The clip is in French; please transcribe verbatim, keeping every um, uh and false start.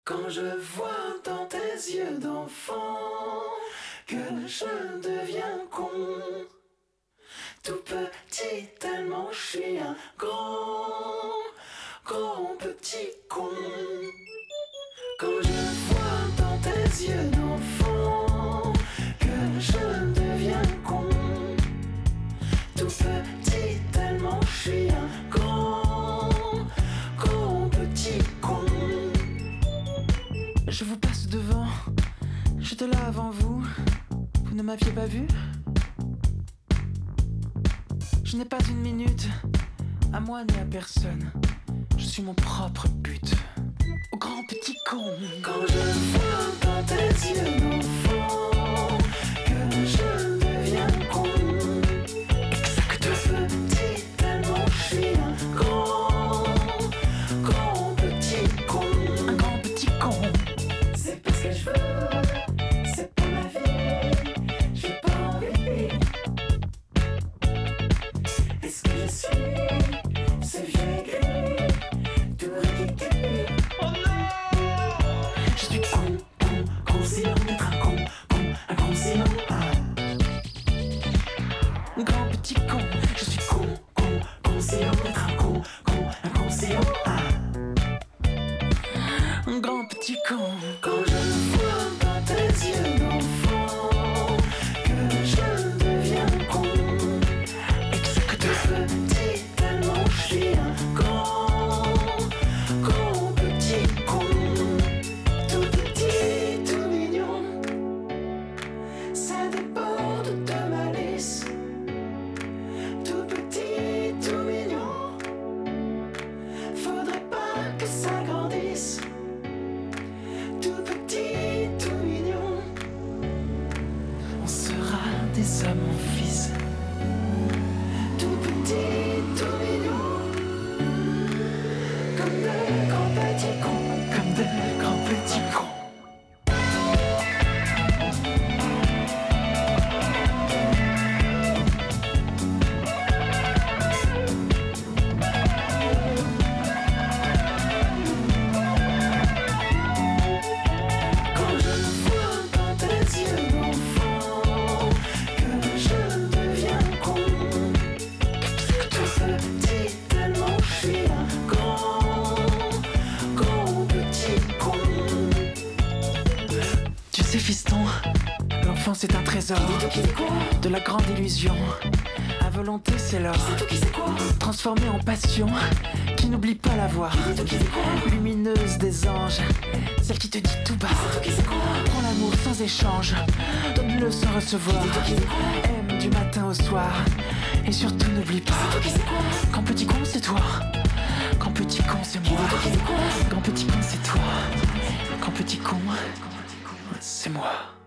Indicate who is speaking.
Speaker 1: Quand je vois dans tes yeux d'enfant que je deviens con, tout petit tellement je suis un grand, grand petit con. Quand je vois dans tes yeux d'enfant que je deviens con, tout petit tellement je suis un grand, grand petit con. Je vous passe devant, j'étais là avant vous, vous ne m'aviez pas vu. Je n'ai pas une minute, à moi ni à personne, je suis mon propre but. Au grand petit con. Quand je vois dans tes yeux d'enfant que je deviens con, exact. Petit tellement je suis un grand, grand petit con. Un grand petit con. C'est pas ce que je veux, c'est pas ma vie, j'ai pas envie. Est-ce que je suis ce vieux aigri, tout ridiculé? Oh non! Je suis con, con, conscient d'être un con, con, inconscient. Un grand petit con. Je suis con, con, conscient d'être un con, con, inconscient. Un grand petit con. Quand je vois dans tes yeux d'enfant que je deviens con, exact. Petit tellement je suis un grand, grand petit con. Tout petit, tout mignon, ça déborde de malice. Tout petit, tout mignon, faudrait pas que ça grandisse. Tout petit, tout mignon, on sera des hommes, mon fils. Tout petit, tout mignon, comme de grands petits cons, comme de grands petits cons. Quand je vois dans tes yeux d'enfant que je deviens con, tout petit tellement je suis un grand, grand petit con. Tu sais fiston, l'enfance c'est un trésor de la grande illusion. À volonté c'est l'or, transformé en passion qui n'oublie pas la voix lumineuse des anges, celle qui te dit tout bas: prends l'amour sans échange, donne-le sans recevoir, aime du matin au soir, et surtout n'oublie pas quand petit con c'est toi, quand petit con c'est moi, quand petit con c'est toi, quand petit con c'est moi.